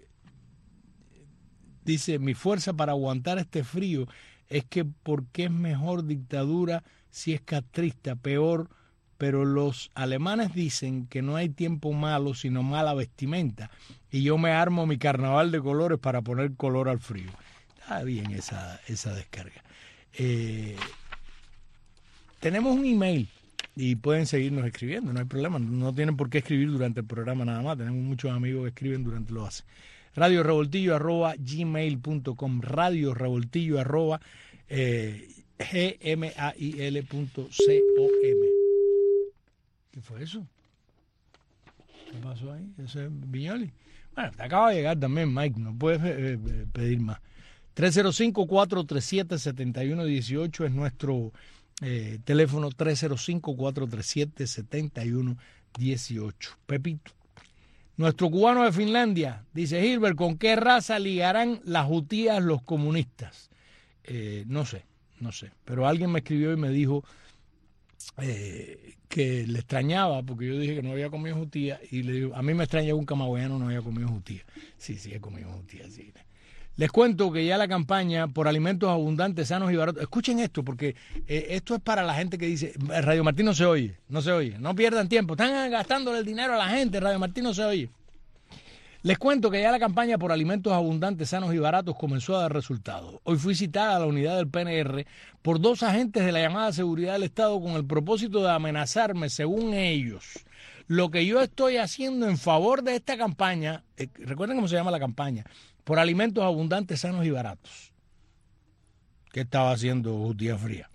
C: dice, mi fuerza para aguantar este frío es que porque es mejor dictadura si es castrista, peor. Pero los alemanes dicen que no hay tiempo malo, sino mala vestimenta. Y yo me armo mi carnaval de colores para poner color al frío. Está bien esa, esa descarga. Eh, tenemos un email y pueden seguirnos escribiendo, no hay problema. No tienen por qué escribir durante el programa nada más. Tenemos muchos amigos que escriben durante lo hacen. radio revoltillo arroba gmail punto com, radio revoltillo arroba eh, gmail punto com. ¿Qué fue eso? ¿Qué pasó ahí? ¿Ese es Viñoli? Bueno, te acaba de llegar también, Mike. No puedes eh, pedir más. tres cero cinco, cuatro tres siete, siete uno uno ocho es nuestro eh, teléfono. tres cero cinco, cuatro tres siete, siete uno uno ocho. Pepito. Nuestro cubano de Finlandia dice, Gilbert, ¿con qué raza ligarán las jutías los comunistas? Eh, no sé, no sé. Pero alguien me escribió y me dijo... Eh, que le extrañaba porque yo dije que no había comido jutía y le digo, a mí me extraña que un camagüeyano no haya comido jutía. Sí, sí, he comido jutía, sí. Les cuento que ya la campaña por alimentos abundantes, sanos y baratos. Escuchen esto, porque eh, esto es para la gente que dice, Radio Martí no se oye, no se oye. No pierdan tiempo, están gastándole el dinero a la gente, Radio Martí no se oye. Les cuento que ya la campaña por alimentos abundantes, sanos y baratos comenzó a dar resultados. Hoy fui citada a la unidad del P N R por dos agentes de la llamada Seguridad del Estado con el propósito de amenazarme, según ellos. Lo que yo estoy haciendo en favor de esta campaña, eh, recuerden cómo se llama la campaña, por alimentos abundantes, sanos y baratos. ¿Qué estaba haciendo Gutiérrez Fría?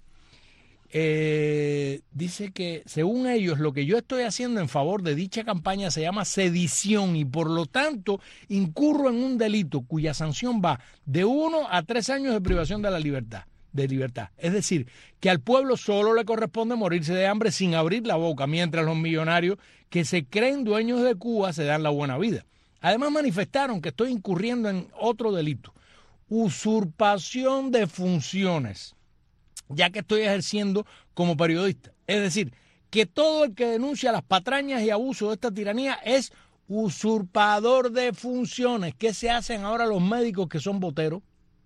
C: Eh, dice que, según ellos, lo que yo estoy haciendo en favor de dicha campaña se llama sedición y, por lo tanto, incurro en un delito cuya sanción va de uno a tres años de privación de la libertad. de libertad. Es decir, que al pueblo solo le corresponde morirse de hambre sin abrir la boca, mientras los millonarios que se creen dueños de Cuba se dan la buena vida. Además manifestaron que estoy incurriendo en otro delito, usurpación de funciones, ya que estoy ejerciendo como periodista. Es decir, que todo el que denuncia las patrañas y abusos de esta tiranía es usurpador de funciones. ¿Qué se hacen ahora los médicos que son boteros?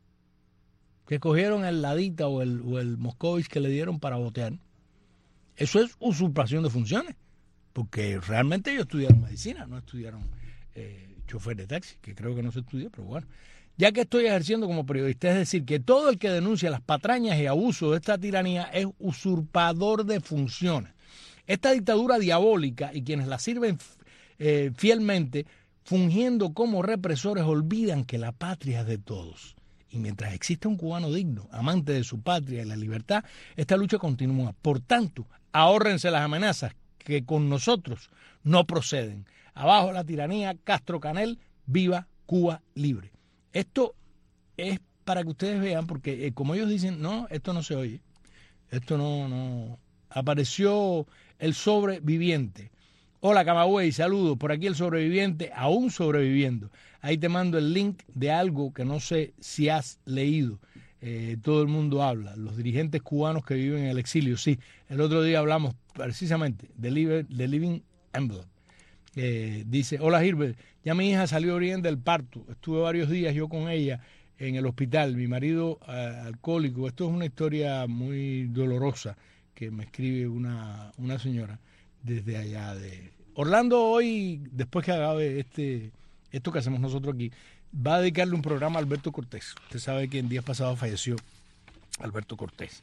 C: Que cogieron el Ladita o el, o el Moscovich que le dieron para botear. Eso es usurpación de funciones, porque realmente ellos estudiaron medicina, no estudiaron eh, chofer de taxi, que creo que no se estudió, pero bueno. Ya que estoy ejerciendo como periodista, es decir, que todo el que denuncia las patrañas y abusos de esta tiranía es usurpador de funciones. Esta dictadura diabólica y quienes la sirven eh, fielmente, fungiendo como represores, olvidan que la patria es de todos. Y mientras exista un cubano digno, amante de su patria y la libertad, esta lucha continúa. Por tanto, ahórrense las amenazas que con nosotros no proceden. Abajo la tiranía, Castro Canel, viva Cuba libre. Esto es para que ustedes vean, porque eh, como ellos dicen, no, esto no se oye. Esto no, no. Apareció el sobreviviente. Hola Camagüey, saludos. Por aquí el sobreviviente, aún sobreviviendo. Ahí te mando el link de algo que no sé si has leído. Eh, todo el mundo habla. Los dirigentes cubanos que viven en el exilio. Sí, el otro día hablamos precisamente de Living Envelope. Eh, dice, hola Gilbert, ya mi hija salió bien del parto. Estuve varios días yo con ella en el hospital. Mi marido uh, alcohólico. Esto es una historia muy dolorosa que me escribe una, una señora desde allá de Orlando. Hoy, después que acabe este, esto que hacemos nosotros aquí, va a dedicarle un programa a Alberto Cortés. Usted sabe que en días pasados falleció Alberto Cortés,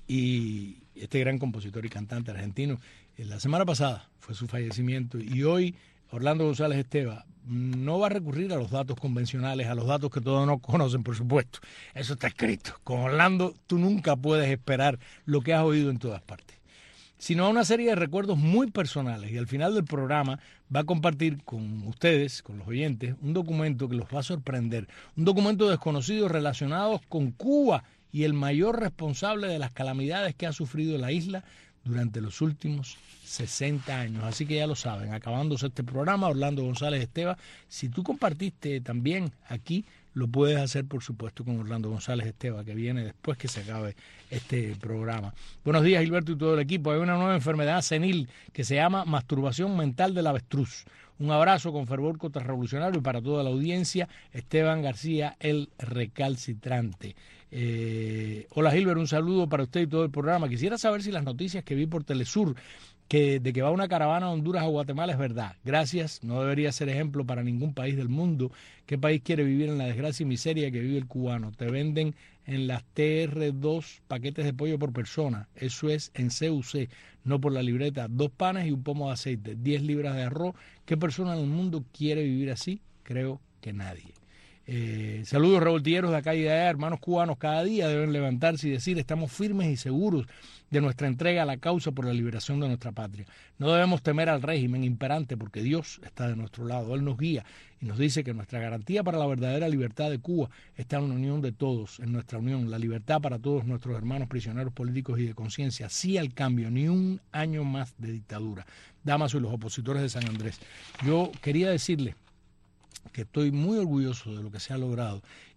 C: y este gran compositor y cantante argentino. La semana pasada fue su fallecimiento, y hoy Orlando González Esteban no va a recurrir a los datos convencionales, a los datos que todos no conocen, por supuesto. Eso está escrito. Con Orlando tú nunca puedes esperar lo que has oído en todas partes, sino a una serie de recuerdos muy personales. Y al final del programa va a compartir con ustedes, con los oyentes, un documento que los va a sorprender. Un documento desconocido relacionado con Cuba y el mayor responsable de las calamidades que ha sufrido la isla durante los últimos sesenta años. Así que ya lo saben, acabándose este programa, Orlando González Esteban, si tú compartiste también aquí, lo puedes hacer, por supuesto, con Orlando González Esteban, que viene después que se acabe este programa. Buenos días, Gilberto y todo el equipo. Hay una nueva enfermedad senil que se llama masturbación mental del avestruz. Un abrazo con fervor contrarrevolucionario para toda la audiencia. Esteban García, el recalcitrante. Eh, hola, Gilbert, un saludo para usted y todo el programa. Quisiera saber si las noticias que vi por Telesur que de que va una caravana a Honduras o Guatemala es verdad. Gracias, no debería ser ejemplo para ningún país del mundo. ¿Qué país quiere vivir en la desgracia y miseria que vive el cubano? Te venden en las T R dos paquetes de pollo por persona. Eso es en C U C, no por la libreta. Dos panes y un pomo de aceite, diez libras de arroz. ¿Qué persona en el mundo quiere vivir así? Creo que nadie. Eh, saludos revoltilleros de acá y de allá, hermanos cubanos. Cada día deben levantarse y decir: estamos firmes y seguros de nuestra entrega a la causa por la liberación de nuestra patria. No debemos temer al régimen imperante porque Dios está de nuestro lado. Él nos guía y nos dice que nuestra garantía para la verdadera libertad de Cuba está en la unión de todos, en nuestra unión, la libertad para todos nuestros hermanos prisioneros políticos y de conciencia. Sí al cambio, ni un año más de dictadura. Damaso y los opositores de San Andrés, yo quería decirles que estoy muy orgulloso de lo que se ha logrado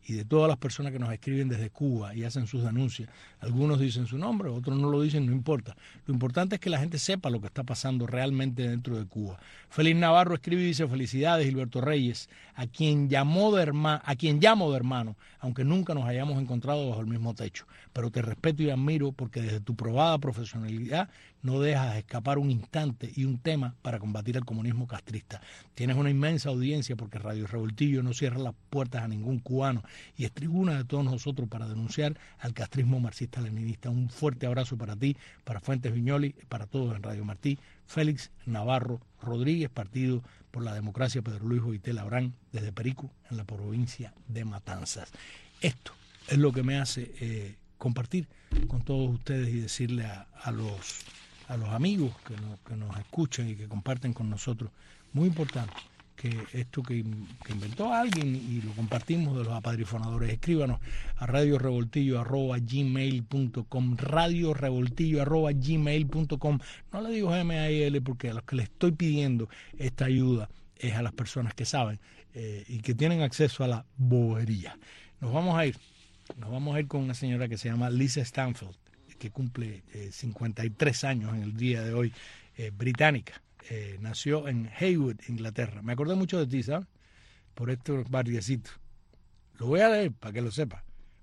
C: y de todas las personas que nos escriben desde Cuba y hacen sus denuncias. Algunos dicen su nombre, otros no lo dicen, no importa. Lo importante es que la gente sepa lo que está pasando realmente dentro de Cuba. Félix Navarro escribe y dice: felicidades, Gilberto Reyes, a quien llamó de hermano, a quien llamo de hermano, aunque nunca nos hayamos encontrado bajo el mismo techo. Pero te respeto y admiro porque desde tu probada profesionalidad no dejas escapar un instante y un tema para combatir el comunismo castrista. Tienes una inmensa audiencia porque Radio Revoltillo no cierra las puertas a ningún cubano y es tribuna de todos nosotros para denunciar al castrismo marxista-leninista. Un fuerte abrazo para ti, para Fuentes Viñoli, para todos en Radio Martí. Félix Navarro Rodríguez, Partido por la Democracia, Pedro Luis Oité Labrán, desde Perico, en la provincia de Matanzas. Esto es lo que me hace eh, compartir con todos ustedes y decirle a, a los a los amigos que nos, que nos escuchan y que comparten con nosotros, muy importante, que esto que, que inventó alguien y lo compartimos de los apadrifonadores. Escríbanos a radiorevoltillo arroba gmail punto com, radiorevoltillo arroba gmail punto com. No le digo G M A L porque a los que le estoy pidiendo esta ayuda es a las personas que saben eh, y que tienen acceso a la bobería. Nos vamos a ir, nos vamos a ir con una señora que se llama Lisa Stanfield, que cumple eh, cincuenta y tres años en el día de hoy, eh, británica. Eh, nació en Haywood, Inglaterra. Me acordé mucho de ti, ¿sabes? Por estos barriecitos. Lo voy a leer para que lo sepa.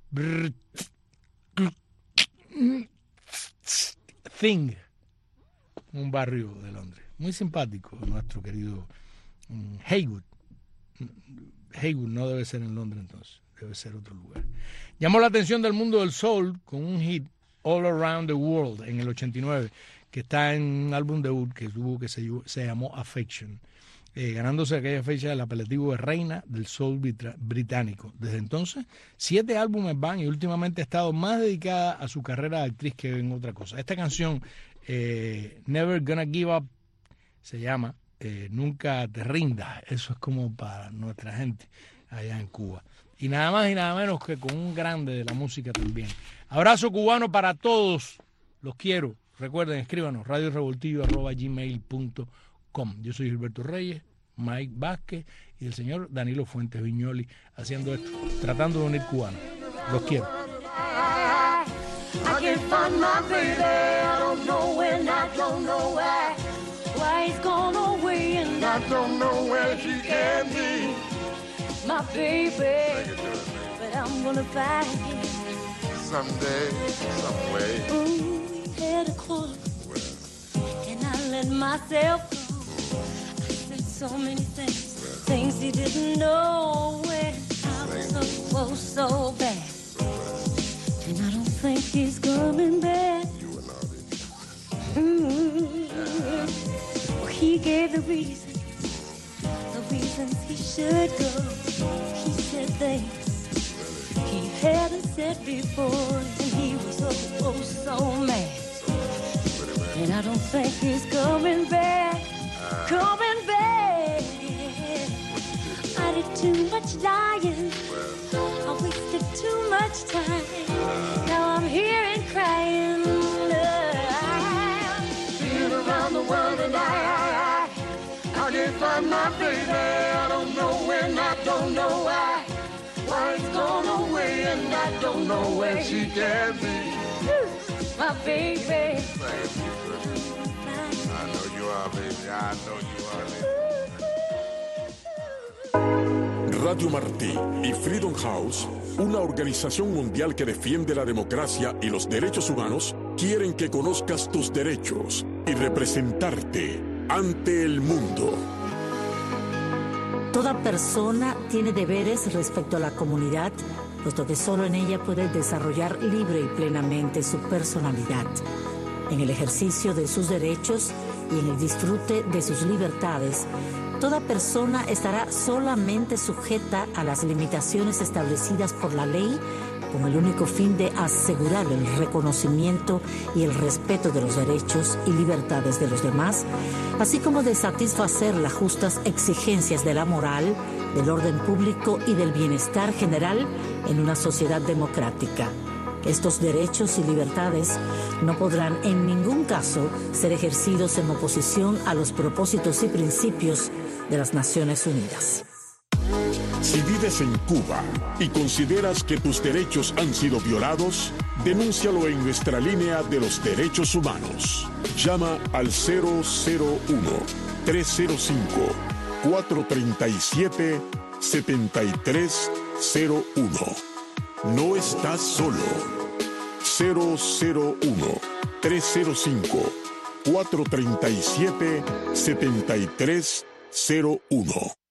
C: Thing, un barrio de Londres. Muy simpático, nuestro querido um, Haywood. Haywood no debe ser en Londres entonces, debe ser otro lugar. Llamó la atención del mundo del soul con un hit, All Around the World, en el ochenta y nueve, que está en un álbum debut que tuvo que se, se llamó Affection, eh, ganándose aquella fecha el apelativo de reina del soul británico. Desde entonces, siete álbumes van y últimamente ha estado más dedicada a su carrera de actriz que en otra cosa. Esta canción, eh, Never Gonna Give Up, se llama eh, Nunca Te Rindas. Eso es como para nuestra gente allá en Cuba. Y nada más y nada menos que con un grande de la música también. Abrazo cubano para todos. Los quiero. Recuerden, escríbanos radiorevoltillo arroba gmail punto com. Yo soy Gilberto Reyes, Mike Vázquez y el señor Danilo Fuentes Viñoli haciendo esto, tratando de unir cubanos. Los quiero.
M: I can't find my baby, I don't know when, I don't know why. Why he's gone away and I don't know where she can be. My baby, but I'm gonna find him
N: someday, some way.
M: Ooh, we had a quarrel, and I let myself go. I said so many things, things he didn't know when I was so, oh, so bad. And I don't think he's coming back. Mm-hmm. Well, he gave the reasons, the reasons he should go. He said things he hadn't said before, and he was oh, oh so mad. And I don't think he's coming back, coming back. I did too much lying, I wasted too much time. Now I'm here and crying. Been around the world and I, I, I, I can't find my baby. I don't know when, I don't know why. Why it's gone away and I don't know where she can be. My baby.
N: I know you are, baby. I know you are, baby.
E: Radio Martí y Freedom House, una organización mundial que defiende la democracia y los derechos humanos, quieren que conozcas tus derechos y representarte ante el mundo.
O: Toda persona tiene deberes respecto a la comunidad, puesto que solo en ella puede desarrollar libre y plenamente su personalidad. En el ejercicio de sus derechos y en el disfrute de sus libertades, toda persona estará solamente sujeta a las limitaciones establecidas por la ley, con el único fin de asegurar el reconocimiento y el respeto de los derechos y libertades de los demás, así como de satisfacer las justas exigencias de la moral, del orden público y del bienestar general en una sociedad democrática. Estos derechos y libertades no podrán en ningún caso ser ejercidos en oposición a los propósitos y principios de las Naciones Unidas.
E: Si vives en Cuba y consideras que tus derechos han sido violados, denúncialo en nuestra línea de los derechos humanos. Llama al cero cero uno, tres cero cinco, cuatro tres siete, siete tres cero uno. No estás solo. cero cero uno, tres cero cinco, cuatro tres siete, siete tres cero uno.